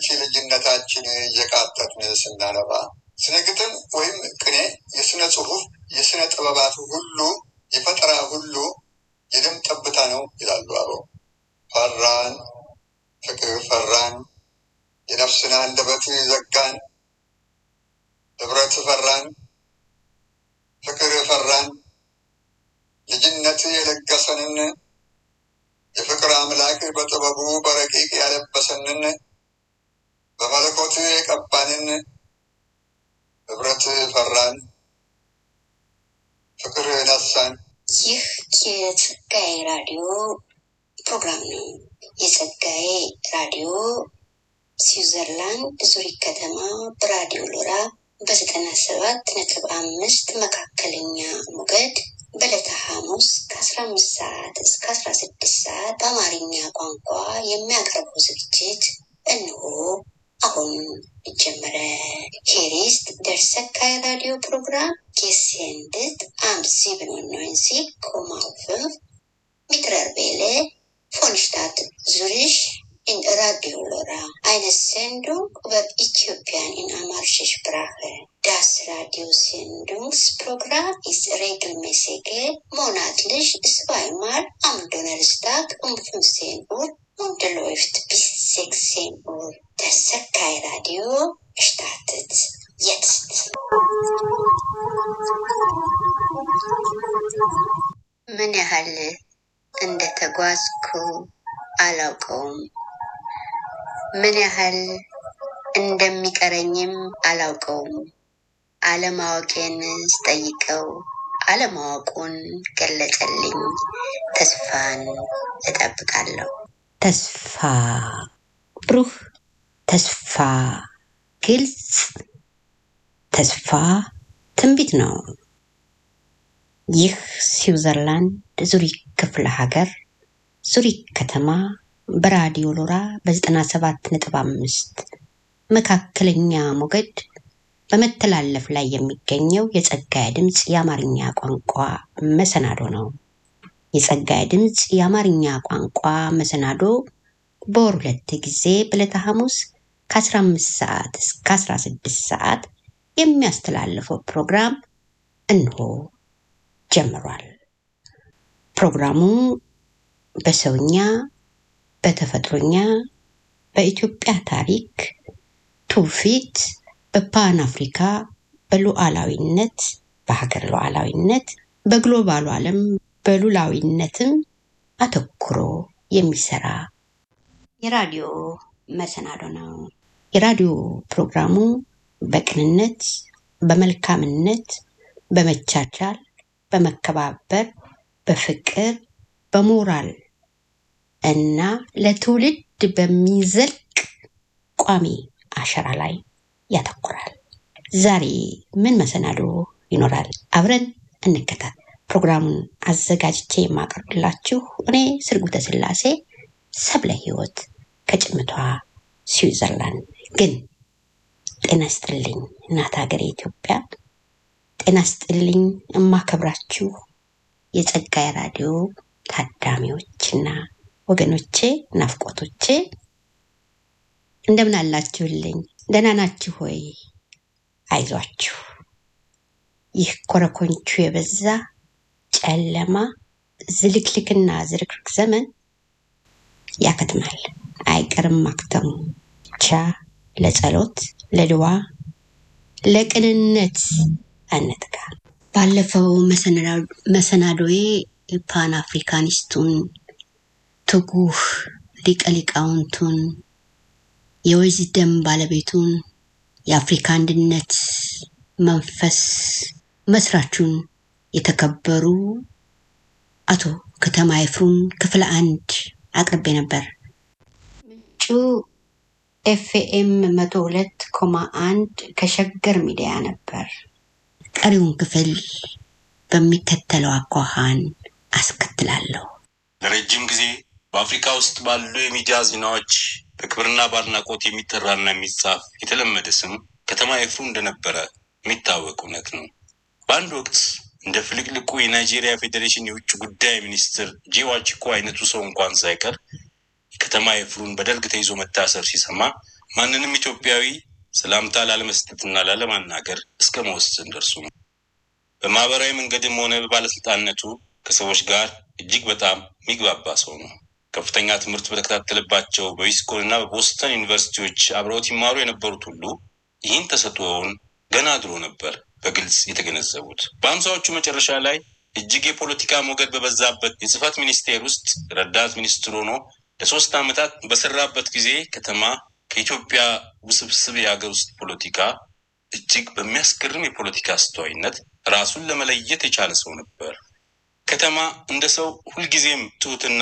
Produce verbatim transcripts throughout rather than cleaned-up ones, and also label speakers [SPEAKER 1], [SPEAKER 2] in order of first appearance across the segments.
[SPEAKER 1] ያንቺ ልጅነታችን የቃተትን ስናነባ ስነ ግጥም ወይም ቅኔ የስነ ጽሁፍ የስነ ጥበባት ሁሉ የፈጠራ ሁሉ የደም ጠብታ ነው ይላሉ አበው። ፈራን ፍቅር ፈራን የነፍስን አንደበት ዘጋን ህብረት ፈራን ፍቅር ፈራን ልጅነት የለገሰንን የፍቅር አምላክ በጥበቡ በረቂቅ ያለበሰንን በመለኮት የቀባንን ህብረት ፈራን ፍቅር ነሳን።
[SPEAKER 2] ይህ የጸጋዬ ራዲዮ ፕሮግራም ነው። የጸጋዬ ራዲዮ ስዊዘርላንድ ዙሪክ ከተማ በራዲዮ ሎራ በዘጠና ሰባት ነጥብ አምስት መካከለኛ ሞገድ በዕለተ ሐሙስ ከአስራ አምስት ሰዓት እስከ አስራ ስድስት ሰዓት በአማርኛ ቋንቋ የሚያቀርበው ዝግጅት እነሆ አሁን ጀመረ። Hier ist der Sakai Radio Program gesendet am siebenundneunzig Komma fünf Meterwelle von Stadt Zürich in Radio Lora. Eine Sendung über Äthiopien in Amharische Sprache. Das Radiosendungsprogramm ist regelmäßig monatlich zweimal am Donnerstag um fünfzehn Uhr und läuft bis sechzehn Uhr. Das Sakai Radio startet jetzt. ምን ያህል እንደተጓዝኩ አላውቀውም። ምን ያህል እንደሚቀረኝም አላውቀውም። አለማወቄን ስጠይቀው አለማወቁን ገለጸልኝ። ተስፋን እጠብቃለሁ። ተስፋ ብሩህ፣ ተስፋ ግልጽ፣ ተስፋ ትንቢት ነው። ይህ ስዊዘርላንድ ዙሪክ ክፍለ ሀገር ዙሪክ ከተማ በራዲዮ ሎራ በዘጠና ሰባት ነጥብ አምስት መካከለኛ ሞገድ በመተላለፍ ላይ የሚገኘው የጸጋዬ ድምጽ የአማርኛ ቋንቋ መሰናዶ ነው። የጸጋዬ ድምጽ የአማርኛ ቋንቋ መሰናዶ በወር ሁለት ጊዜ በዕለተ ሐሙስ ከአስራ አምስት ሰዓት እስከ አስራ ስድስት ሰዓት የሚያስተላልፈው ፕሮግራም እንሆ ጀምሯል። ፕሮግራሙ በሰውኛ፣ በተፈጥሮኛ፣ በኢትዮጵያ ታሪክ፣ ትውፊት፣ በፓን አፍሪካ፣ በሉዓላዊነት፣ በሀገር ሉዓላዊነት፣ በግሎባሉ ዓለም በሉላዊነትም አተኩሮ የሚሰራ የራዲዮ መሰናዶ ነው። የራዲዮ ፕሮግራሙ በቅንነት፣ በመልካምነት፣ በመቻቻል፣ በመከባበር፣ በፍቅር፣ በሞራል እና ለትውልድ በሚዘልቅ ቋሚ አሸራ ላይ ያተኩራል። ዛሬ ምን መሰናዶ ይኖራል? አብረን እንከታተል። ፕሮግራሙን አዘጋጅቼ የማቀርብላችሁ እኔ ስርጉተ ስላሴ ሰብለ ህይወት ከጭምቷ ስዊዘርላንድ። ግን ጤና ይስጥልኝ እናት ሀገሬ ኢትዮጵያ፣ ጤና ይስጥልኝ እማከብራችሁ የጸጋዬ ራዲዮ ታዳሚዎችና ወገኖቼ፣ ናፍቆቶቼ እንደምን አላችሁልኝ? ደህና ናችሁ ሆይ? አይዟችሁ። ይህ ኮረኮንቹ የበዛ ጨለማ ዝልክልክና ዝርክርክ ዘመን ያከትማል፣ አይቀርም ማክተሙ። ብቻ ለጸሎት፣ ለድዋ፣ ለቅንነት አንጥጋ። ባለፈው መሰናዶዬ ፓን አፍሪካኒስቱን ትጉህ ሊቀ ሊቃውንቱን የዊዝደም ባለቤቱን የአፍሪካ አንድነት መንፈስ መስራቹን የተከበሩ አቶ ከተማ ይፍሩን ክፍል አንድ አቅርቤ ነበር። ምንጩ ኤፍኤም መቶ ሁለት ኮማ አንድ ከሸገር ሚዲያ ነበር። ቀሪውን ክፍል በሚከተለው አኳኋን አስከትላለሁ።
[SPEAKER 3] ለረጅም ጊዜ በአፍሪካ ውስጥ ባሉ የሚዲያ ዜናዎች በክብርና ባድናቆት የሚጠራና የሚጻፍ የተለመደ ስም ከተማ ይፍሩ እንደነበረ የሚታወቅ እውነት ነው። በአንድ ወቅት እንደ ፍልቅልቁ የናይጄሪያ ፌዴሬሽን የውጭ ጉዳይ ሚኒስትር ጂዋቺኮ አይነቱ ሰው እንኳን ሳይቀር ከተማ ይፍሩን በደርግ ተይዞ መታሰር ሲሰማ ማንንም ኢትዮጵያዊ ሰላምታ ላለመስጠትና ላለማናገር እስከ መወሰን ደርሶ ነው። በማህበራዊ መንገድም ሆነ በባለስልጣንነቱ ከሰዎች ጋር እጅግ በጣም የሚግባባ ሰው ነው። ከፍተኛ ትምህርት በተከታተለባቸው በዊስኮንና በቦስተን ዩኒቨርሲቲዎች አብረውት ይማሩ የነበሩት ሁሉ ይህን ተሰጥኦውን ገና ድሮ ነበር በግልጽ የተገነዘቡት። በአምሳዎቹ መጨረሻ ላይ እጅግ የፖለቲካ ሞገድ በበዛበት የጽህፈት ሚኒስቴር ውስጥ ረዳት ሚኒስትር ሆኖ ለሶስት ዓመታት በሰራበት ጊዜ ከተማ ከኢትዮጵያ ውስብስብ የሀገር ውስጥ ፖለቲካ እጅግ በሚያስገርም የፖለቲካ አስተዋይነት ራሱን ለመለየት የቻለ ሰው ነበር። ከተማ እንደ ሰው ሁልጊዜም ትሁትና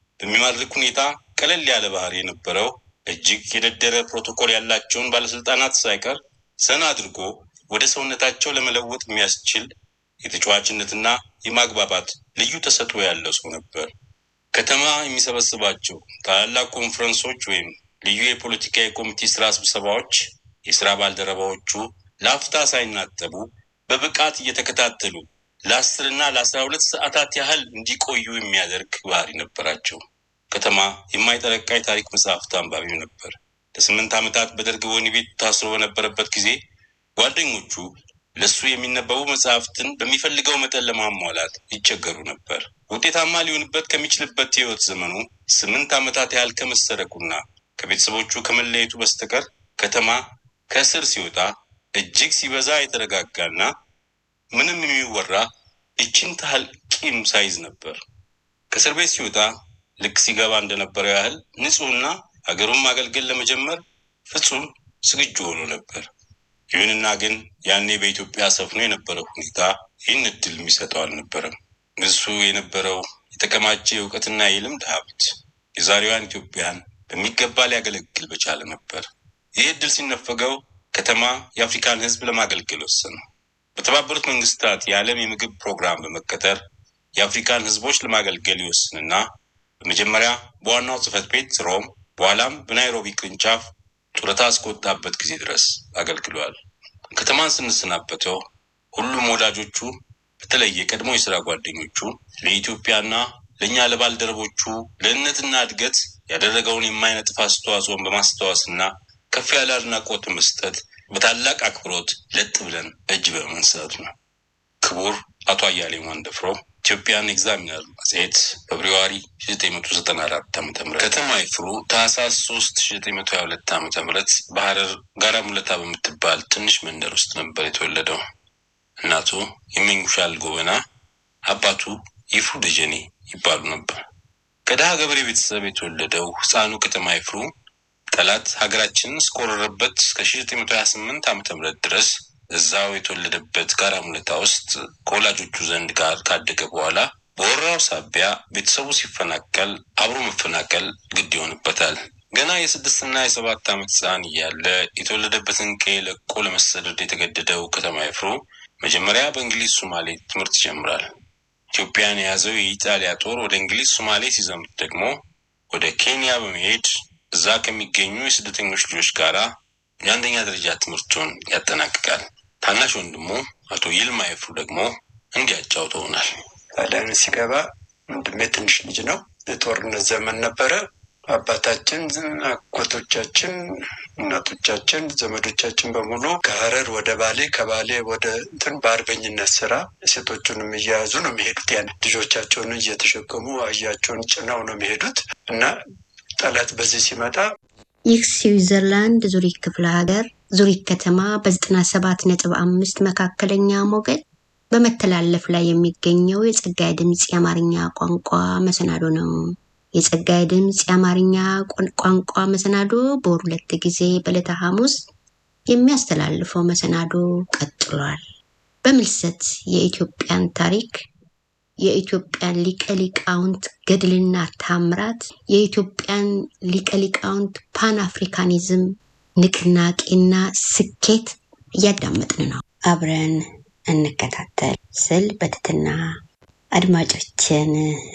[SPEAKER 3] በሚማርክ ሁኔታ ቀለል ያለ ባህሪ የነበረው እጅግ የደደረ ፕሮቶኮል ያላቸውን ባለስልጣናት ሳይቀር ዘና አድርጎ ወደ ሰውነታቸው ለመለወጥ የሚያስችል የተጫዋችነትና የማግባባት ልዩ ተሰጥኦ ያለው ሰው ነበር። ከተማ የሚሰበስባቸው ታላላቅ ኮንፈረንሶች ወይም ልዩ የፖለቲካ የኮሚቴ ስራ ስብሰባዎች የስራ ባልደረባዎቹ ለአፍታ ሳይናጠቡ በብቃት እየተከታተሉ ለአስርና ለአስራ ሁለት ሰዓታት ያህል እንዲቆዩ የሚያደርግ ባህሪ ነበራቸው። ከተማ የማይጠረቃ የታሪክ መጽሐፍት አንባቢው ነበር። ለስምንት ዓመታት በደርግ ወህኒ ቤት ታስሮ በነበረበት ጊዜ ጓደኞቹ ለሱ የሚነበቡ መጽሐፍትን በሚፈልገው መጠን ለማሟላት ይቸገሩ ነበር። ውጤታማ ሊሆንበት ከሚችልበት ህይወት ዘመኑ ስምንት ዓመታት ያህል ከመሰረቁና ከቤተሰቦቹ ከመለየቱ በስተቀር ከተማ ከእስር ሲወጣ እጅግ ሲበዛ የተረጋጋና ምንም የሚወራ እቺን ታህል ቂም ሳይዝ ነበር። ከእስር ቤት ሲወጣ ልክ ሲገባ እንደነበረው ያህል ንጹህና ሀገሩን ማገልገል ለመጀመር ፍጹም ዝግጁ ሆኖ ነበር። ይሁንና ግን ያኔ በኢትዮጵያ ሰፍኖ የነበረው ሁኔታ ይህን እድል የሚሰጠው አልነበረም። እሱ የነበረው የተከማቸ እውቀትና የልምድ ሀብት የዛሬዋን ኢትዮጵያን በሚገባ ሊያገለግል በቻለ ነበር። ይህ እድል ሲነፈገው ከተማ የአፍሪካን ህዝብ ለማገልገል ወሰነ። በተባበሩት መንግስታት የዓለም የምግብ ፕሮግራም በመቀጠር የአፍሪካን ህዝቦች ለማገልገል ይወስንና በመጀመሪያ በዋናው ጽህፈት ቤት ሮም፣ በኋላም በናይሮቢ ቅርንጫፍ ጡረታ እስከወጣበት ጊዜ ድረስ አገልግሏል። ከተማን ስንሰናበተው ሁሉም ወዳጆቹ በተለይ የቀድሞ የሥራ ጓደኞቹ ለኢትዮጵያና ለእኛ ለባልደረቦቹ ለእነትና እድገት ያደረገውን የማይነጥፍ አስተዋጽኦን በማስታወስና ከፍ ያለ አድናቆት መስጠት በታላቅ አክብሮት ለጥ ብለን እጅ በመንሳት ነው። ክቡር አቶ አያሌው ማንደፍሮ ኢትዮጵያን ኤግዛሚነር መጽሔት ፌብሩዋሪ ሺህ ዘጠኝ መቶ ዘጠና አራት ዓመተ ምህረት ከተማ ይፍሩ ታህሳስ ሶስት ሺህ ዘጠኝ መቶ ሃያ ሁለት ዓመተ ምህረት በሐረር ጋራ ሙለታ በምትባል ትንሽ መንደር ውስጥ ነበር የተወለደው። እናቱ ይመኙሻል ጎበና፣ አባቱ ይፍሩ ደጀኔ ይባሉ ነበር። ከድሃ ገበሬ ቤተሰብ የተወለደው ህፃኑ ከተማ ይፍሩ ጠላት ሀገራችንን እስከወረረበት እስከ ሺህ ዘጠኝ መቶ ሃያ ስምንት ዓመተ ምህረት ድረስ እዛው የተወለደበት ጋራ ሙለታ ውስጥ ከወላጆቹ ዘንድ ጋር ካደገ በኋላ በወራው ሳቢያ ቤተሰቡ ሲፈናቀል አብሮ መፈናቀል ግድ ይሆንበታል። ገና የስድስትና የሰባት ዓመት ህፃን እያለ የተወለደበትን ቀዬ ለቆ ለመሰደድ የተገደደው ከተማ ይፍሩ መጀመሪያ በእንግሊዝ ሶማሌ ትምህርት ይጀምራል። ኢትዮጵያን የያዘው የኢጣሊያ ጦር ወደ እንግሊዝ ሶማሌ ሲዘምት ደግሞ ወደ ኬንያ በመሄድ እዛ ከሚገኙ የስደተኞች ልጆች ጋራ የአንደኛ ደረጃ ትምህርቱን ያጠናቅቃል። ታናሽ ወንድሙ አቶ ይልማ ይፍሩ ደግሞ እንዲያጫውተውናል።
[SPEAKER 4] ጣሊያን ሲገባ ወንድሜ ትንሽ ልጅ ነው። የጦርነት ዘመን ነበረ። አባታችን፣ አጎቶቻችን፣ እናቶቻችን፣ ዘመዶቻችን በሙሉ ከሐረር ወደ ባሌ፣ ከባሌ ወደ እንትን በአርበኝነት ስራ ሴቶቹንም እየያዙ ነው የሚሄዱት። ያን ልጆቻቸውን እየተሸከሙ አህያቸውን ጭነው ነው የሚሄዱት እና ጠላት በዚህ ሲመጣ
[SPEAKER 2] ይህ ስዊዘርላንድ ዙሪክ ክፍለ ሀገር ዙሪክ ከተማ በዘጠና ሰባት ነጥብ አምስት መካከለኛ ሞገድ በመተላለፍ ላይ የሚገኘው የጸጋዬ ድምጽ የአማርኛ ቋንቋ መሰናዶ ነው። የጸጋዬ ድምጽ የአማርኛ ቋንቋ መሰናዶ በወር ሁለት ጊዜ በዕለተ ሐሙስ የሚያስተላልፈው መሰናዶ ቀጥሏል። በምልሰት የኢትዮጵያን ታሪክ፣ የኢትዮጵያን ሊቀ ሊቃውንት ገድልና ታምራት፣ የኢትዮጵያን ሊቀ ሊቃውንት ፓን አፍሪካኒዝም ንቅናቄና ስኬት እያዳመጥን ነው። አብረን እንከታተል ስል በትህትና አድማጮችን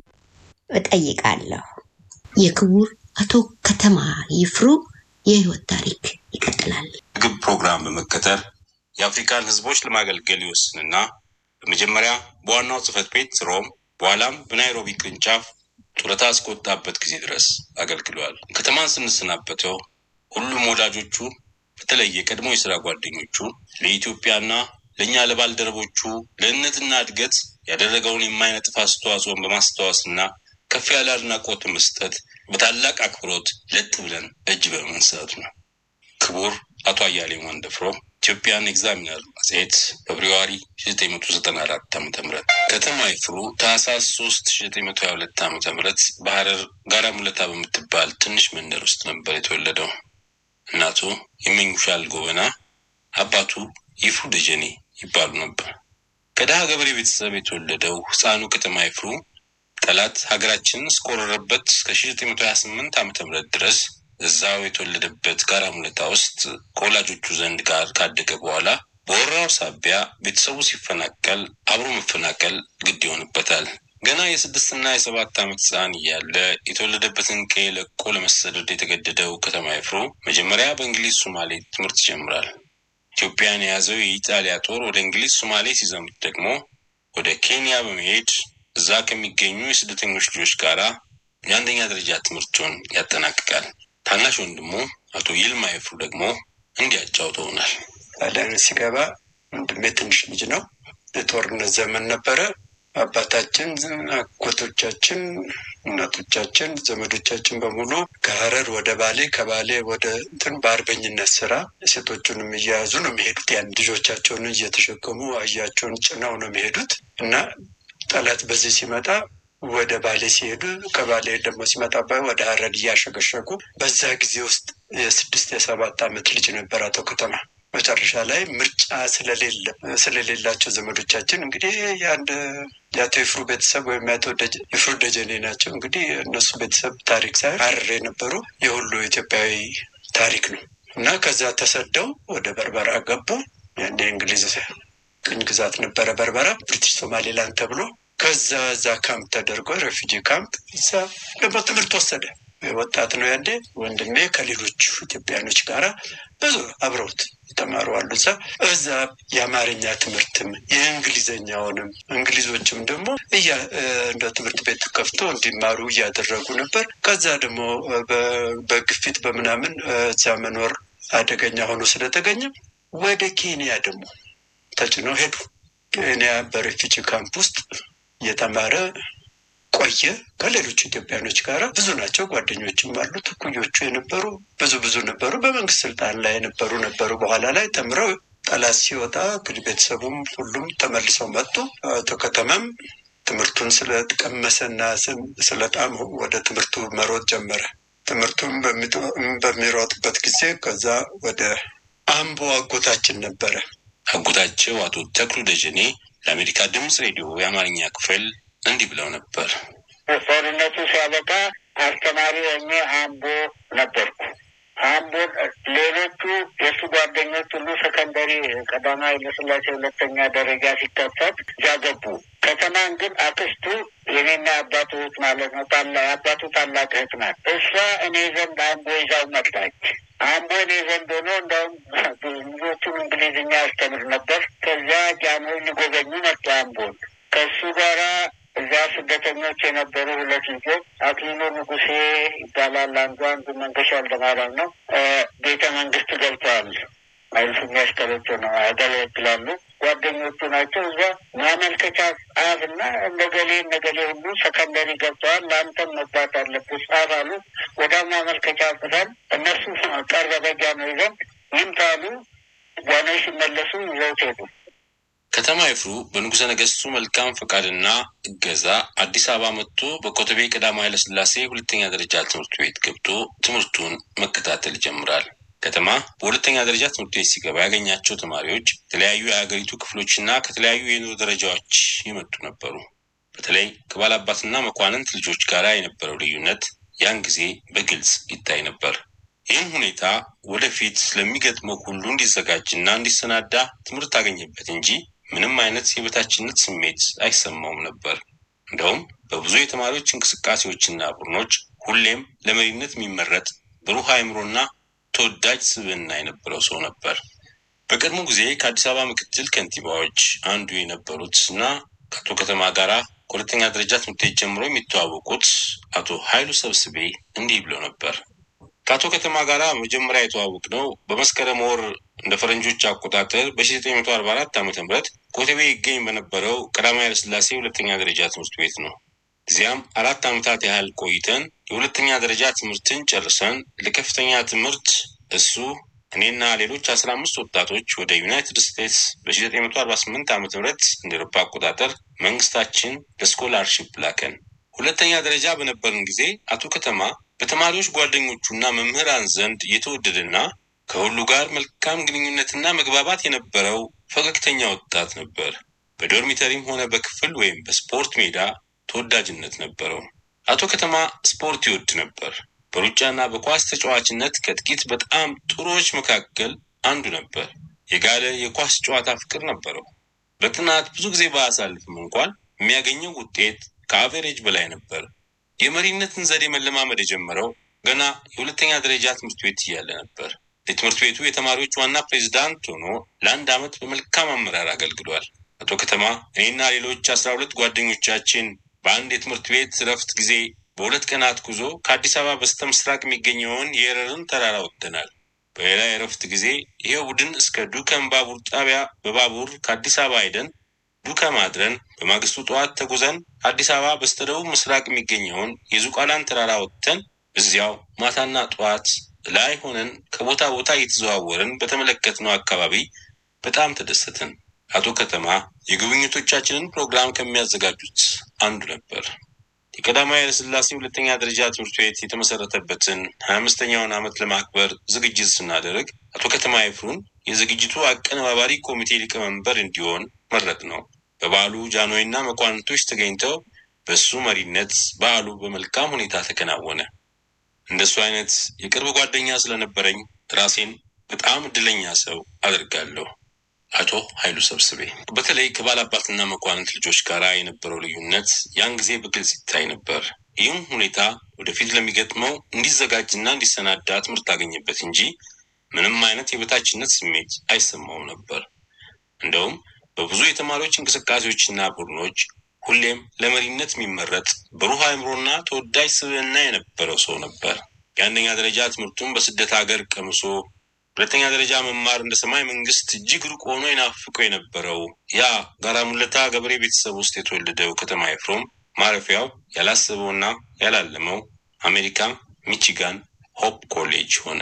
[SPEAKER 2] እጠይቃለሁ። የክቡር አቶ ከተማ ይፍሩ የህይወት ታሪክ ይቀጥላል።
[SPEAKER 3] ግብ ፕሮግራም በመከተል የአፍሪካን ህዝቦች ለማገልገል ይወስንና በመጀመሪያ በዋናው ጽህፈት ቤት ሮም፣ በኋላም በናይሮቢ ቅርንጫፍ ጡረታ እስከወጣበት ጊዜ ድረስ አገልግሏል። ከተማን ስንሰናበተው ሁሉም ወዳጆቹ በተለይ የቀድሞ የሥራ ጓደኞቹ ለኢትዮጵያና ለእኛ ለባልደረቦቹ ለእነትና እድገት ያደረገውን የማይነጥፍ አስተዋጽኦን በማስታወስና ከፍ ያለ አድናቆት መስጠት በታላቅ አክብሮት ለጥ ብለን እጅ በመንሳት ነው። ክቡር አቶ አያሌው ማንደፍሮ ኢትዮጵያን ኤግዛሚነር መጽሔት ፌብሩዋሪ ሺህ ዘጠኝ መቶ ዘጠና አራት ዓመተ ምህረት ከተማ ይፍሩ ታህሳስ ሶስት ሺህ ዘጠኝ መቶ ሃያ ሁለት ዓመተ ምህረት በሐረር ጋራ ሙለታ በምትባል ትንሽ መንደር ውስጥ ነበር የተወለደው። እናቱ ይመኙሻል ጎበና፣ አባቱ ይፍሩ ደጀኔ ይባሉ ነበር። ከደሃ ገበሬ ቤተሰብ የተወለደው ሕፃኑ ከተማ ይፍሩ ጠላት ሀገራችንን እስከወረረበት እስከ ሺህ ዘጠኝ መቶ ሃያ ስምንት ዓመተ ምህረት ድረስ እዛው የተወለደበት ጋራ ሙለታ ውስጥ ከወላጆቹ ዘንድ ጋር ካደገ በኋላ በወረራው ሳቢያ ቤተሰቡ ሲፈናቀል አብሮ መፈናቀል ግድ ይሆንበታል። ገና የስድስትና የሰባት ዓመት ሕፃን እያለ የተወለደበትን ቀዬ ለቆ ለመሰደድ የተገደደው ከተማ ይፍሩ መጀመሪያ በእንግሊዝ ሶማሌ ትምህርት ይጀምራል። ኢትዮጵያን የያዘው የኢጣሊያ ጦር ወደ እንግሊዝ ሶማሌ ሲዘምት ደግሞ ወደ ኬንያ በመሄድ እዛ ከሚገኙ የስደተኞች ልጆች ጋራ የአንደኛ ደረጃ ትምህርቱን ያጠናቅቃል። ታናሽ ወንድሙ አቶ ይልማ ይፍሩ ደግሞ እንዲያጫውተውናል።
[SPEAKER 4] አለን ሲገባ ወንድሜ ትንሽ ልጅ ነው። የጦርነት ዘመን ነበረ። አባታችን፣ አጎቶቻችን፣ እናቶቻችን፣ ዘመዶቻችን በሙሉ ከሐረር ወደ ባሌ፣ ከባሌ ወደ እንትን በአርበኝነት ስራ ሴቶቹንም እየያዙ ነው የሚሄዱት። ያን ልጆቻቸውን እየተሸከሙ አህያቸውን ጭነው ነው የሚሄዱት እና ጠላት በዚህ ሲመጣ ወደ ባሌ ሲሄዱ ከባሌ ደግሞ ሲመጣባ ወደ ሐረር እያሸገሸጉ በዛ ጊዜ ውስጥ የስድስት የሰባት ዓመት ልጅ ነበር አቶ ከተማ። መጨረሻ ላይ ምርጫ ስለሌለ ስለሌላቸው ዘመዶቻችን እንግዲህ የአንድ የአቶ ይፍሩ ቤተሰብ ወይም የአቶ ይፍሩ ደጀኔ ናቸው። እንግዲህ እነሱ ቤተሰብ ታሪክ ሳይሆን ሐረር የነበሩ የሁሉ ኢትዮጵያዊ ታሪክ ነው እና ከዛ ተሰደው ወደ በርበራ ገቡ። ያኔ እንግሊዝ ቅኝ ግዛት ነበረ በርበራ፣ ብሪቲሽ ሶማሌላንድ ተብሎ። ከዛ እዛ ካምፕ ተደርጎ ሬፊጂ ካምፕ እዛ ደግሞ ትምህርት ወሰደ። ወጣት ነው ያንዴ። ወንድሜ ከሌሎች ኢትዮጵያኖች ጋራ ብዙ አብረውት የተማሩ አሉ። እዛ እዛ የአማርኛ ትምህርትም የእንግሊዘኛውንም እንግሊዞችም ደግሞ እያ እንደ ትምህርት ቤት ከፍቶ እንዲማሩ እያደረጉ ነበር። ከዛ ደግሞ በግፊት በምናምን እዛ መኖር አደገኛ ሆኖ ስለተገኘ ወደ ኬንያ ደግሞ ተጭነው ሄዱ። ኬንያ በሬፊጂ ካምፕ ውስጥ የተማረ ቆየ ከሌሎች ኢትዮጵያኖች ጋር። ብዙ ናቸው፣ ጓደኞችም አሉት፣ እኩዮቹ የነበሩ ብዙ ብዙ ነበሩ። በመንግስት ስልጣን ላይ የነበሩ ነበሩ። በኋላ ላይ ተምረው ጠላት ሲወጣ እንግዲህ ቤተሰቡም ሁሉም ተመልሰው መጡ። አቶ ከተማም ትምህርቱን ስለተቀመሰና ስለጣም ወደ ትምህርቱ መሮጥ ጀመረ። ትምህርቱን በሚሮጥበት ጊዜ ከዛ ወደ አምቦ አጎታችን ነበረ።
[SPEAKER 3] አጎታቸው አቶ ተክሉ ደጀኔ ለአሜሪካ ድምፅ ሬዲዮ የአማርኛ ክፍል እንዲህ ብለው ነበር።
[SPEAKER 5] ጦርነቱ ሲያበቃ አስተማሪ ሆኜ አምቦ ነበርኩ። አምቦ ሌሎቹ የእሱ ጓደኞች ሁሉ ሰከንደሪ ቀዳማዊ ኃይለሥላሴ ሁለተኛ ደረጃ ሲከፈት እዛ ገቡ። ከተማን ግን አክስቱ የኔና አባቱ እህት ማለት ነው፣ ታላ አባቱ ታላቅ እህት ናት። እሷ እኔ ዘንድ አምቦ ይዛው መጣች። አምቦ እኔ ዘንድ ሆኖ እንደውም ብዙዎቹን እንግሊዝኛ ያስተምር ነበር። ከዚያ ጃንሆይ ሊጎበኙ መጡ አምቦን። ከእሱ ጋራ እዛ ስደተኞች የነበሩ ሁለት ልጆች አክሊሉ ንጉሴ ይባላል አንዱ፣ አንዱ መንገሻ ወልደማርያም ነው። ቤተ መንግስት ገብተዋል። ማይልፍኛ አሽከሮቹ ነው ያገለግላሉ። ጓደኞቹ ናቸው። እዛ ማመልከቻ ጻፍና እንደገሌ እንደገሌ ሁሉ ሰከንደሪ ገብተዋል፣ ለአንተም መግባት አለብህ ጻፍ አሉ። ወደ ማመልከቻ ጽፈን እነሱ ቀረበ ጃንሆይ ዘንድ ይምጣሉ። ጃንሆይ ሲመለሱ ይዘውት ሄዱ።
[SPEAKER 3] ከተማ ይፍሩ በንጉሠ ነገሥቱ መልካም ፈቃድና እገዛ አዲስ አበባ መጥቶ በኮተቤ ቀዳማዊ ኃይለሥላሴ ሁለተኛ ደረጃ ትምህርት ቤት ገብቶ ትምህርቱን መከታተል ይጀምራል። ከተማ በሁለተኛ ደረጃ ትምህርት ቤት ሲገባ ያገኛቸው ተማሪዎች የተለያዩ የሀገሪቱ ክፍሎችና ከተለያዩ የኑሮ ደረጃዎች የመጡ ነበሩ። በተለይ ከባላባትና መኳንንት ልጆች ጋር የነበረው ልዩነት ያን ጊዜ በግልጽ ይታይ ነበር። ይህን ሁኔታ ወደፊት ስለሚገጥመው ሁሉ እንዲዘጋጅና እንዲሰናዳ ትምህርት አገኘበት እንጂ ምንም አይነት የበታችነት ስሜት አይሰማውም ነበር። እንደውም በብዙ የተማሪዎች እንቅስቃሴዎችና ቡድኖች ሁሌም ለመሪነት የሚመረጥ ብሩህ አእምሮና ተወዳጅ ስብዕና የነበረው ሰው ነበር። በቀድሞ ጊዜ ከአዲስ አበባ ምክትል ከንቲባዎች አንዱ የነበሩት እና ከአቶ ከተማ ጋራ ከሁለተኛ ደረጃ ትምህርት ቤት ጀምሮ የሚተዋወቁት አቶ ኃይሉ ሰብስቤ እንዲህ ብለው ነበር። ከአቶ ከተማ ጋራ መጀመሪያ የተዋወቅ ነው በመስከረም ወር እንደ ፈረንጆች አቆጣጠር በሺህ ዘጠኝ መቶ አርባ አራት ዓመተ ምህረት ኮተቤ ይገኝ በነበረው ቀዳማዊ ኃይለ ሥላሴ ሁለተኛ ደረጃ ትምህርት ቤት ነው። እዚያም አራት ዓመታት ያህል ቆይተን የሁለተኛ ደረጃ ትምህርትን ጨርሰን ለከፍተኛ ትምህርት እሱ እኔና ሌሎች አስራ አምስት ወጣቶች ወደ ዩናይትድ ስቴትስ በሺህ ዘጠኝ መቶ አርባ ስምንት ዓመተ ምህረት እንደ አውሮፓ አቆጣጠር መንግስታችን ለስኮላርሺፕ ላከን። ሁለተኛ ደረጃ በነበርን ጊዜ አቶ ከተማ በተማሪዎች ጓደኞቹና መምህራን ዘንድ የተወደደና ከሁሉ ጋር መልካም ግንኙነትና መግባባት የነበረው ፈገግተኛ ወጣት ነበር። በዶርሚተሪም ሆነ በክፍል ወይም በስፖርት ሜዳ ተወዳጅነት ነበረው። አቶ ከተማ ስፖርት ይወድ ነበር። በሩጫና በኳስ ተጫዋችነት ከጥቂት በጣም ጥሩዎች መካከል አንዱ ነበር። የጋለ የኳስ ጨዋታ ፍቅር ነበረው። በጥናት ብዙ ጊዜ ባያሳልፍም እንኳን የሚያገኘው ውጤት ከአቨሬጅ በላይ ነበር። የመሪነትን ዘዴ መለማመድ የጀመረው ገና የሁለተኛ ደረጃ ትምህርት ቤት እያለ ነበር። የትምህርት ቤቱ የተማሪዎች ዋና ፕሬዝዳንት ሆኖ ለአንድ ዓመት በመልካም አመራር አገልግሏል። አቶ ከተማ እኔና ሌሎች አስራ ሁለት ጓደኞቻችን በአንድ የትምህርት ቤት ረፍት ጊዜ በሁለት ቀናት ጉዞ ከአዲስ አበባ በስተ ምስራቅ የሚገኘውን የኤረርን ተራራ ወጥተናል። በሌላ የረፍት ጊዜ ይሄው ቡድን እስከ ዱከም ባቡር ጣቢያ በባቡር ከአዲስ አበባ ሄደን ዱከም አድረን በማግስቱ ጠዋት ተጉዘን አዲስ አበባ በስተደቡብ ምስራቅ የሚገኘውን የዙቃላን ተራራ ወጥተን እዚያው ማታና ጠዋት ላይ ሆነን ከቦታ ቦታ እየተዘዋወርን በተመለከትነው አካባቢ በጣም ተደሰትን። አቶ ከተማ የጉብኝቶቻችንን ፕሮግራም ከሚያዘጋጁት አንዱ ነበር። የቀዳማዊ ኃይለ ሥላሴ ሁለተኛ ደረጃ ትምህርት ቤት የተመሰረተበትን ሀያ አምስተኛውን ዓመት ለማክበር ዝግጅት ስናደርግ አቶ ከተማ ይፍሩን የዝግጅቱ አቀነባባሪ ኮሚቴ ሊቀመንበር እንዲሆን መረጥ ነው። በበዓሉ ጃንሆይና መኳንንቶች ተገኝተው በሱ መሪነት በዓሉ በመልካም ሁኔታ ተከናወነ። እንደሱ አይነት የቅርብ ጓደኛ ስለነበረኝ ራሴን በጣም እድለኛ ሰው አደርጋለሁ። አቶ ኃይሉ ሰብስቤ በተለይ ከባላባትና መኳንንት ልጆች ጋር የነበረው ልዩነት ያን ጊዜ በግልጽ ይታይ ነበር። ይህም ሁኔታ ወደፊት ለሚገጥመው እንዲዘጋጅና እንዲሰናዳ ትምህርት አገኘበት እንጂ ምንም አይነት የበታችነት ስሜት አይሰማውም ነበር። እንደውም በብዙ የተማሪዎች እንቅስቃሴዎችና ቡድኖች ሁሌም ለመሪነት የሚመረጥ ብሩህ አእምሮና ተወዳጅ ስብዕና የነበረው ሰው ነበር። የአንደኛ ደረጃ ትምህርቱን በስደት ሀገር ቀምሶ ሁለተኛ ደረጃ መማር እንደ ሰማይ መንግስት እጅግ ሩቅ ሆኖ ይናፍቀው የነበረው ያ ጋራ ሙለታ ገበሬ ቤተሰብ ውስጥ የተወለደው ከተማ ይፍሩም ማረፊያው ያላሰበውና ያላለመው አሜሪካ ሚቺጋን ሆፕ ኮሌጅ ሆነ።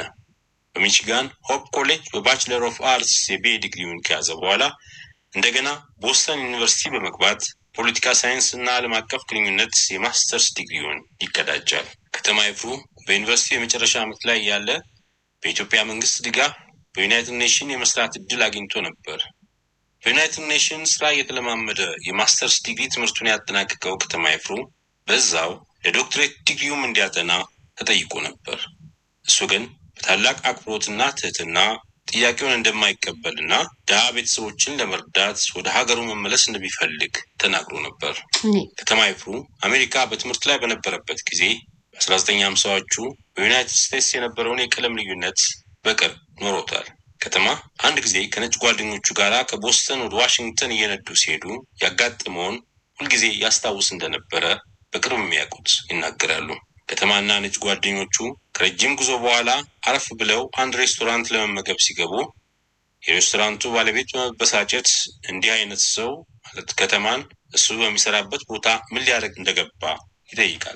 [SPEAKER 3] በሚቺጋን ሆፕ ኮሌጅ በባችለር ኦፍ አርትስ የቢኤ ዲግሪውን ከያዘ በኋላ እንደገና ቦስተን ዩኒቨርሲቲ በመግባት ፖለቲካ ሳይንስ እና ዓለም አቀፍ ግንኙነት የማስተርስ ዲግሪውን ይቀዳጃል። ከተማ ይፍሩ በዩኒቨርሲቲ የመጨረሻ ዓመት ላይ ያለ በኢትዮጵያ መንግስት ድጋፍ በዩናይትድ ኔሽን የመስራት እድል አግኝቶ ነበር። በዩናይትድ ኔሽን ስራ የተለማመደ የማስተርስ ዲግሪ ትምህርቱን ያጠናቀቀው ከተማ ይፍሩ በዛው ለዶክትሬት ዲግሪውም እንዲያጠና ተጠይቆ ነበር። እሱ ግን በታላቅ አክብሮትና ትህትና ጥያቄውን እንደማይቀበልና ድሃ ቤተሰቦችን ለመርዳት ወደ ሀገሩ መመለስ እንደሚፈልግ ተናግሮ ነበር። ከተማ ይፍሩ አሜሪካ በትምህርት ላይ በነበረበት ጊዜ በአስራ ዘጠኝ ሃምሳዎቹ በዩናይትድ ስቴትስ የነበረውን የቀለም ልዩነት በቅርብ ኖሮታል። ከተማ አንድ ጊዜ ከነጭ ጓደኞቹ ጋር ከቦስተን ወደ ዋሽንግተን እየነዱ ሲሄዱ ያጋጠመውን ሁልጊዜ ያስታውስ እንደነበረ በቅርብ የሚያውቁት ይናገራሉ። ከተማና ነጭ ጓደኞቹ ከረጅም ጉዞ በኋላ አረፍ ብለው አንድ ሬስቶራንት ለመመገብ ሲገቡ የሬስቶራንቱ ባለቤት በመበሳጨት እንዲህ አይነት ሰው ማለት ከተማን እሱ በሚሰራበት ቦታ ምን ሊያደርግ እንደገባ ይጠይቃል።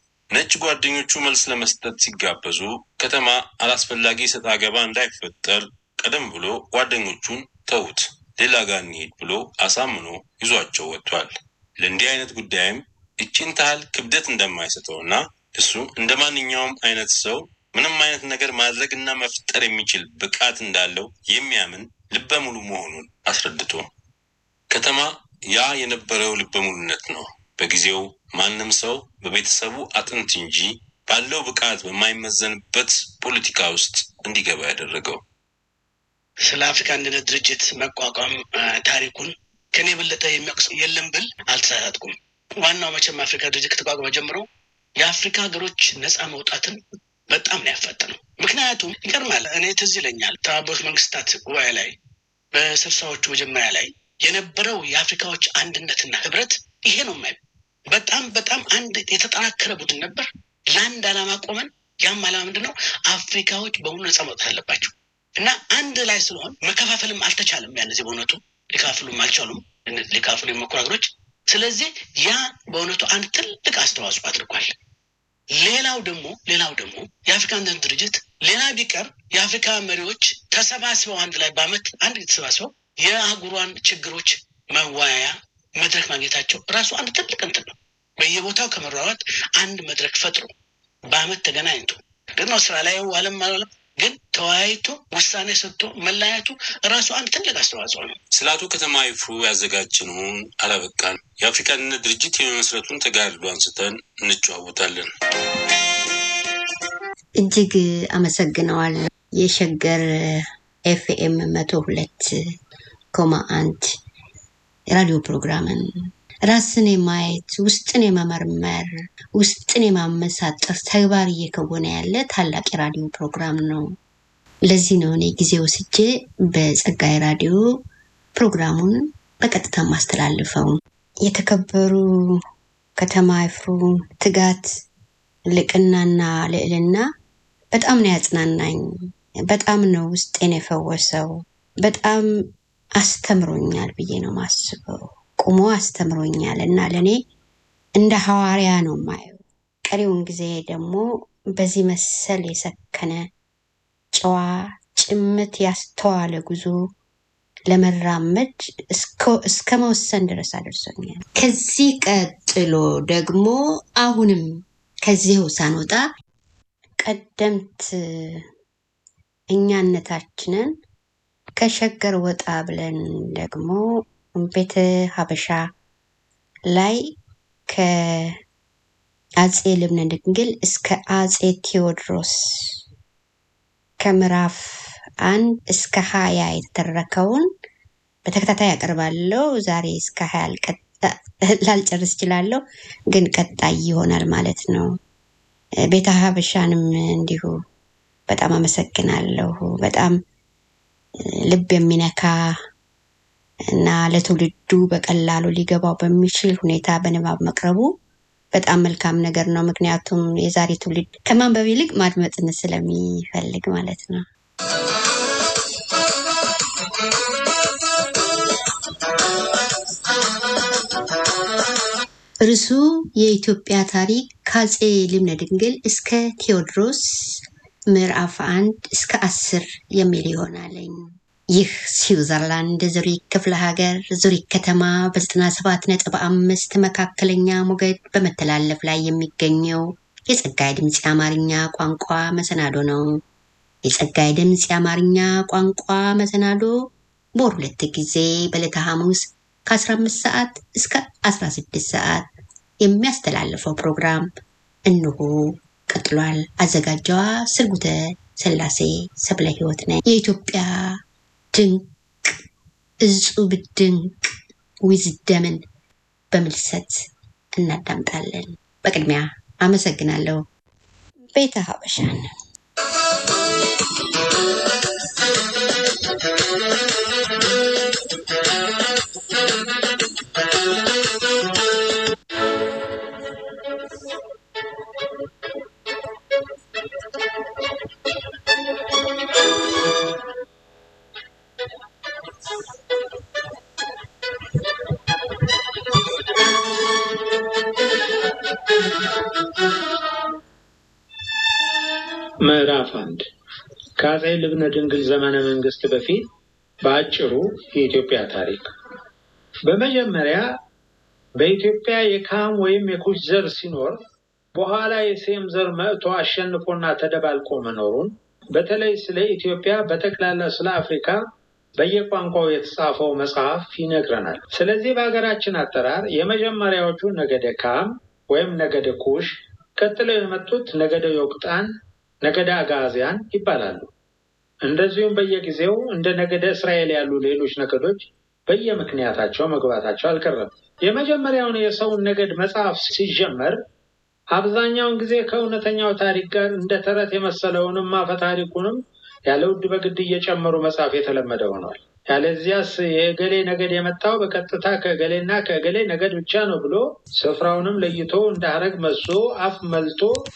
[SPEAKER 3] ነጭ ጓደኞቹ መልስ ለመስጠት ሲጋበዙ ከተማ አላስፈላጊ ሰጣ ገባ እንዳይፈጠር ቀደም ብሎ ጓደኞቹን ተውት ሌላ ጋር እንሂድ ብሎ አሳምኖ ይዟቸው ወጥቷል። ለእንዲህ አይነት ጉዳይም እቺን ታህል ክብደት እንደማይሰጠውና እሱ እንደማንኛውም አይነት ሰው ምንም አይነት ነገር ማድረግና መፍጠር የሚችል ብቃት እንዳለው የሚያምን ልበ ሙሉ መሆኑን አስረድቶ ከተማ ያ የነበረው ልበ ሙሉነት ነው በጊዜው ማንም ሰው በቤተሰቡ አጥንት እንጂ ባለው ብቃት በማይመዘንበት ፖለቲካ ውስጥ እንዲገባ ያደረገው።
[SPEAKER 6] ስለ አፍሪካ አንድነት ድርጅት መቋቋም ታሪኩን ከኔ በለጠ የሚያውቅ የለም ብል አልተሳሳትኩም። ዋናው መቼም አፍሪካ ድርጅት ከተቋቋመ ጀምሮ የአፍሪካ ሀገሮች ነፃ መውጣትን በጣም ነው ያፈጠነው። ምክንያቱም ይገርማል፣ እኔ ትዝ ይለኛል ተባበሩት መንግስታት ጉባኤ ላይ በስብሰባዎቹ መጀመሪያ ላይ የነበረው የአፍሪካዎች አንድነትና ህብረት ይሄ ነው ማለት በጣም በጣም አንድ የተጠናከረ ቡድን ነበር። ለአንድ ዓላማ ቆመን ያም ዓላማ ምንድነው? አፍሪካዎች በሙሉ ነፃ መውጣት አለባቸው እና አንድ ላይ ስለሆን መከፋፈልም አልተቻለም። ያንዚህ በእውነቱ ሊካፍሉም አልቻሉም ሊካፍሉ የሞከሩ። ስለዚህ ያ በእውነቱ አንድ ትልቅ አስተዋጽኦ አድርጓል። ሌላው ደግሞ ሌላው ደግሞ የአፍሪካ አንድነት ድርጅት ሌላ ቢቀር የአፍሪካ መሪዎች ተሰባስበው አንድ ላይ በአመት አንድ ተሰባስበው የአህጉሯን ችግሮች መወያያ መድረክ ማግኘታቸው ራሱ አንድ ትልቅ እንትን ነው። በየቦታው ከመሯሯጥ አንድ መድረክ ፈጥሮ በአመት ተገናኝቶ ግን አውስትራሊያው ዓለም ማለት ግን ተወያይቶ ውሳኔ ሰጥቶ መለያየቱ ራሱ አንድ ትልቅ አስተዋጽኦ ነው።
[SPEAKER 3] ስለ አቶ ከተማ ይፍሩ ያዘጋጀነውን አላበቃን። የአፍሪካ አንድነት ድርጅት የመመስረቱን ተጋድሎ አንስተን እንጨዋወታለን።
[SPEAKER 2] እጅግ አመሰግናለሁ። የሸገር ኤፍኤም መቶ ሁለት ኮማ አንድ ራዲዮ ፕሮግራምን ራስን የማየት ውስጥን የመመርመር ውስጥን የማመሳጠር ተግባር እየከወነ ያለ ታላቅ የራዲዮ ፕሮግራም ነው። ለዚህ ነው እኔ ጊዜ ወስጄ በጸጋይ ራዲዮ ፕሮግራሙን በቀጥታ ማስተላልፈው። የተከበሩ ከተማ ይፍሩ ትጋት ልቅናና ልዕልና በጣም ነው ያጽናናኝ። በጣም ነው ውስጤን የፈወሰው። በጣም አስተምሮኛል ብዬ ነው ማስበው። ቆሞ አስተምሮኛል እና ለኔ እንደ ሐዋርያ ነው ማየው። ቀሪውን ጊዜ ደግሞ በዚህ መሰል የሰከነ ጨዋ ጭምት ያስተዋለ ጉዞ ለመራመድ እስከ እስከ መወሰን ድረስ አድርሶኛል። ከዚህ ቀጥሎ ደግሞ አሁንም ከዚህው ሳንወጣ ቀደምት እኛነታችንን ከሸገር ወጣ ብለን ደግሞ ቤተ ሀበሻ ላይ ከአጼ ልብነ ድንግል እስከ አጼ ቴዎድሮስ ከምዕራፍ አንድ እስከ ሀያ የተተረከውን በተከታታይ ያቀርባለሁ። ዛሬ እስከ ሀያ ላልጨርስ እችላለሁ፣ ግን ቀጣይ ይሆናል ማለት ነው። ቤተ ሀበሻንም እንዲሁ በጣም አመሰግናለሁ። በጣም ልብ የሚነካ እና ለትውልዱ በቀላሉ ሊገባው በሚችል ሁኔታ በንባብ መቅረቡ በጣም መልካም ነገር ነው። ምክንያቱም የዛሬ ትውልድ ከማንበብ ይልቅ ማድመጥን ስለሚፈልግ ማለት ነው። እርሱ የኢትዮጵያ ታሪክ ከአጼ ልብነ ድንግል እስከ ቴዎድሮስ ምዕራፍ አንድ እስከ አስር የሚል ይሆናልኝ። ይህ ስዊዘርላንድ ዙሪክ ክፍለ ሀገር ዙሪክ ከተማ በዘጠና ሰባት ነጥብ አምስት መካከለኛ ሞገድ በመተላለፍ ላይ የሚገኘው የጸጋይ ድምጽ የአማርኛ ቋንቋ መሰናዶ ነው። የጸጋይ ድምጽ የአማርኛ ቋንቋ መሰናዶ በወር ሁለት ጊዜ በዕለተ ሐሙስ ከአስራ አምስት ሰዓት እስከ አስራ ስድስት ሰዓት የሚያስተላልፈው ፕሮግራም እንሆ ቀጥሏል። አዘጋጇ ስርጉተ ስላሴ ሰብለ ህይወት ነኝ። የኢትዮጵያ ድንቅ እጹብ ድንቅ ዊዝደምን በምልሰት እናዳምጣለን። በቅድሚያ አመሰግናለሁ። ቤተ ሀበሻን
[SPEAKER 7] ምዕራፍ አንድ ከአጼ ልብነ ድንግል ዘመነ መንግስት በፊት በአጭሩ የኢትዮጵያ ታሪክ። በመጀመሪያ በኢትዮጵያ የካም ወይም የኩሽ ዘር ሲኖር በኋላ የሴም ዘር መጥቶ አሸንፎና ተደባልቆ መኖሩን፣ በተለይ ስለ ኢትዮጵያ በተክላላ ስለ አፍሪካ በየቋንቋው የተጻፈው መጽሐፍ ይነግረናል። ስለዚህ በሀገራችን አጠራር የመጀመሪያዎቹ ነገደ ካም ወይም ነገደ ኩሽ፣ ቀጥለው የመጡት ነገደ ዮቅጣን፣ ነገደ አጋዚያን ይባላሉ። እንደዚሁም በየጊዜው እንደ ነገደ እስራኤል ያሉ ሌሎች ነገዶች በየምክንያታቸው መግባታቸው አልቀረም። የመጀመሪያውን የሰውን ነገድ መጽሐፍ ሲጀመር አብዛኛውን ጊዜ ከእውነተኛው ታሪክ ጋር እንደ ተረት የመሰለውንም አፈ ታሪኩንም ያለ ውድ በግድ እየጨመሩ መጽሐፍ የተለመደ ሆኗል። ያለዚያስ የገሌ ነገድ የመጣው በቀጥታ ከገሌና ከገሌ ነገድ ብቻ ነው ብሎ ስፍራውንም ለይቶ እንደ ሐረግ መሶ አፍ መልቶ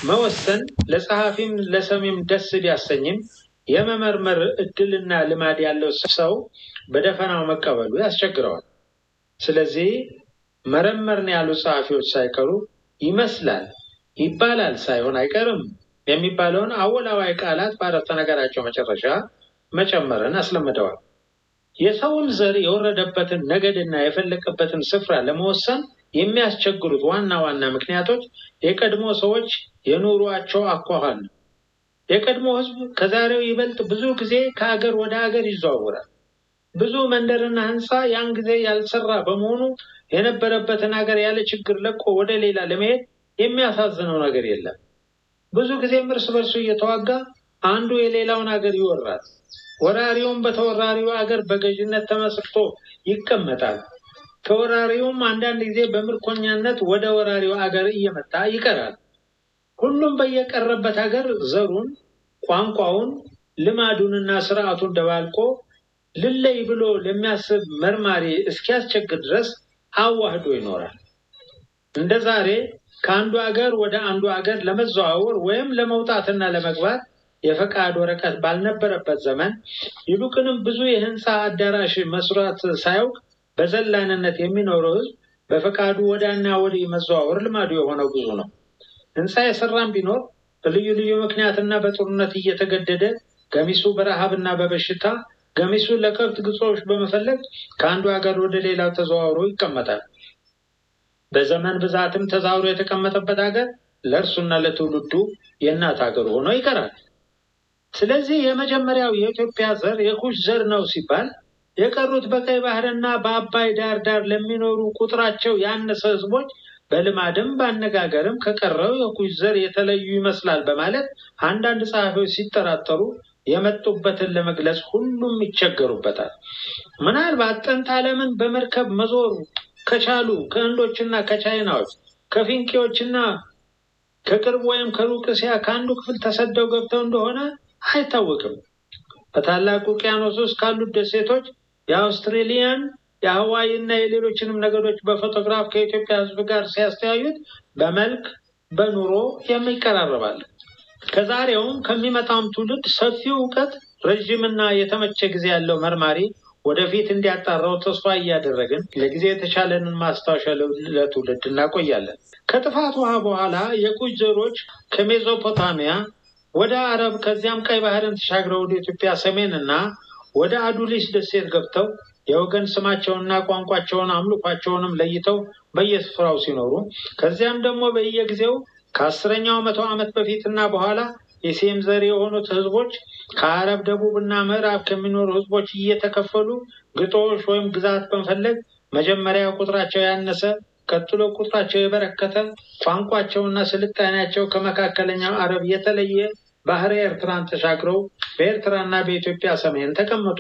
[SPEAKER 7] መወሰን ለጸሐፊም ለሰሚም ደስ ቢያሰኝም የመመርመር እድልና ልማድ ያለው ሰው በደፈናው መቀበሉ ያስቸግረዋል። ስለዚህ መረመርን ያሉ ጸሐፊዎች ሳይቀሩ ይመስላል ይባላል ሳይሆን አይቀርም የሚባለውን አወላዋይ ቃላት በአረፍተ ነገራቸው መጨረሻ መጨመርን አስለምደዋል። የሰውን ዘር የወረደበትን ነገድና የፈለቀበትን ስፍራ ለመወሰን የሚያስቸግሩት ዋና ዋና ምክንያቶች የቀድሞ ሰዎች የኑሯቸው አኳኋን ነው። የቀድሞ ሕዝብ ከዛሬው ይበልጥ ብዙ ጊዜ ከአገር ወደ አገር ይዘዋወራል። ብዙ መንደርና ህንፃ ያን ጊዜ ያልሰራ በመሆኑ የነበረበትን ሀገር ያለ ችግር ለቆ ወደ ሌላ ለመሄድ የሚያሳዝነው ነገር የለም። ብዙ ጊዜም እርስ በርሱ እየተዋጋ አንዱ የሌላውን ሀገር ይወራል። ወራሪውም በተወራሪው ሀገር በገዥነት ተመስርቶ ይቀመጣል። ተወራሪውም አንዳንድ ጊዜ በምርኮኛነት ወደ ወራሪው ሀገር እየመጣ ይቀራል። ሁሉም በየቀረበት ሀገር ዘሩን፣ ቋንቋውን፣ ልማዱንና ስርዓቱን ደባልቆ ልለይ ብሎ ለሚያስብ መርማሪ እስኪያስቸግር ድረስ አዋህዶ ይኖራል። እንደ ዛሬ ከአንዱ ሀገር ወደ አንዱ ሀገር ለመዘዋወር ወይም ለመውጣትና ለመግባት የፈቃድ ወረቀት ባልነበረበት ዘመን ይልቁንም ብዙ የህንፃ አዳራሽ መስራት ሳያውቅ በዘላንነት የሚኖረው ህዝብ በፈቃዱ ወዳና ወዲህ መዘዋወር ልማዱ የሆነው ብዙ ነው። ህንፃ የሰራም ቢኖር በልዩ ልዩ ምክንያትና በጦርነት እየተገደደ ገሚሱ በረሃብና በበሽታ ገሚሱ ለከብት ግጦሽ በመፈለግ ከአንዱ ሀገር ወደ ሌላው ተዘዋውሮ ይቀመጣል። በዘመን ብዛትም ተዛውሮ የተቀመጠበት ሀገር ለእርሱና ለትውልዱ የእናት ሀገር ሆኖ ይቀራል። ስለዚህ የመጀመሪያው የኢትዮጵያ ዘር የኩሽ ዘር ነው ሲባል የቀሩት በቀይ ባህርና በአባይ ዳር ዳር ለሚኖሩ ቁጥራቸው ያነሰ ህዝቦች በልማድም ባነጋገርም ከቀረው የኩሽ ዘር የተለዩ ይመስላል በማለት አንዳንድ ጸሐፊዎች ሲጠራጠሩ የመጡበትን ለመግለጽ ሁሉም ይቸገሩበታል። ምናልባት ጥንት ዓለምን በመርከብ መዞር ከቻሉ ከህንዶችና ከቻይናዎች ከፊንቄዎችና ከቅርብ ወይም ከሩቅ እስያ ከአንዱ ክፍል ተሰደው ገብተው እንደሆነ አይታወቅም። በታላቁ ውቅያኖስ ውስጥ ካሉት ደሴቶች የአውስትራሊያን የሀዋይና የሌሎችንም ነገዶች በፎቶግራፍ ከኢትዮጵያ ህዝብ ጋር ሲያስተያዩት በመልክ በኑሮ የሚቀራረባል። ከዛሬውም ከሚመጣውም ትውልድ ሰፊ እውቀት ረጅምና የተመቸ ጊዜ ያለው መርማሪ ወደፊት እንዲያጣራው ተስፋ እያደረግን ለጊዜ የተቻለንን ማስታወሻ ለትውልድ እናቆያለን። ከጥፋት ውሃ በኋላ የኩሽ ዘሮች ከሜሶፖታሚያ ወደ አረብ ከዚያም ቀይ ባህርን ተሻግረው ወደ ኢትዮጵያ ሰሜንና ወደ አዱሊስ ደሴት ገብተው የወገን ስማቸውንና ቋንቋቸውን አምልኳቸውንም ለይተው በየስፍራው ሲኖሩ ከዚያም ደግሞ በየጊዜው ከአስረኛው መቶ ዓመት በፊትና በኋላ የሴም ዘር የሆኑት ህዝቦች ከአረብ ደቡብና ምዕራብ ከሚኖሩ ህዝቦች እየተከፈሉ ግጦሽ ወይም ግዛት በመፈለግ መጀመሪያ ቁጥራቸው ያነሰ ቀጥሎ ቁጥራቸው የበረከተ ቋንቋቸውና ስልጣኔያቸው ከመካከለኛው አረብ የተለየ ባህረ ኤርትራን ተሻግረው በኤርትራና በኢትዮጵያ ሰሜን ተቀመጡ።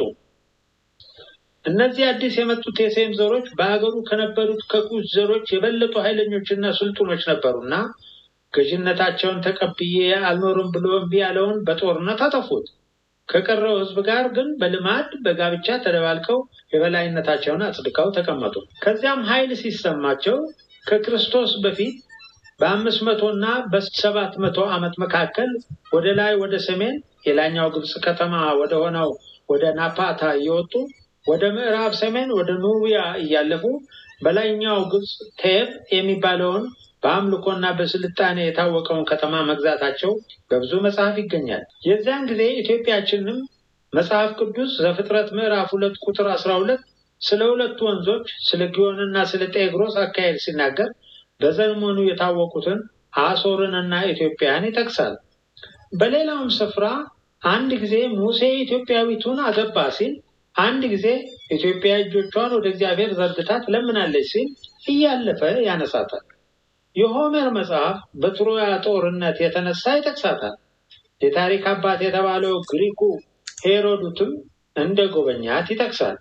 [SPEAKER 7] እነዚህ አዲስ የመጡት የሴም ዘሮች በአገሩ ከነበሩት ከኩሽ ዘሮች የበለጡ ኃይለኞችና ስልጡኖች ነበሩና ገዥነታቸውን ተቀብዬ አልኖርም ብሎ እምቢ ያለውን በጦርነት አጠፉት። ከቀረው ህዝብ ጋር ግን በልማድ በጋብቻ ተደባልቀው የበላይነታቸውን አጽድቀው ተቀመጡ። ከዚያም ኃይል ሲሰማቸው ከክርስቶስ በፊት በአምስት መቶና በሰባት መቶ ዓመት መካከል ወደ ላይ ወደ ሰሜን የላኛው ግብጽ ከተማ ወደ ሆነው ወደ ናፓታ እየወጡ ወደ ምዕራብ ሰሜን ወደ ኑቢያ እያለፉ በላይኛው ግብጽ ቴብ የሚባለውን በአምልኮና በስልጣኔ የታወቀውን ከተማ መግዛታቸው በብዙ መጽሐፍ ይገኛል። የዚያን ጊዜ ኢትዮጵያችንም መጽሐፍ ቅዱስ ዘፍጥረት ምዕራፍ ሁለት ቁጥር አስራ ሁለት ስለ ሁለቱ ወንዞች ስለ ጊዮንና ስለ ጤግሮስ አካሄድ ሲናገር በዘመኑ የታወቁትን አሶርንና ኢትዮጵያን ይጠቅሳል። በሌላውም ስፍራ አንድ ጊዜ ሙሴ ኢትዮጵያዊቱን አገባ ሲል፣ አንድ ጊዜ ኢትዮጵያ እጆቿን ወደ እግዚአብሔር ዘርግታ ትለምናለች ሲል እያለፈ ያነሳታል። የሆሜር መጽሐፍ በትሮያ ጦርነት የተነሳ ይጠቅሳታል። የታሪክ አባት የተባለው ግሪኩ ሄሮዶትም እንደ ጎበኛት ይጠቅሳል።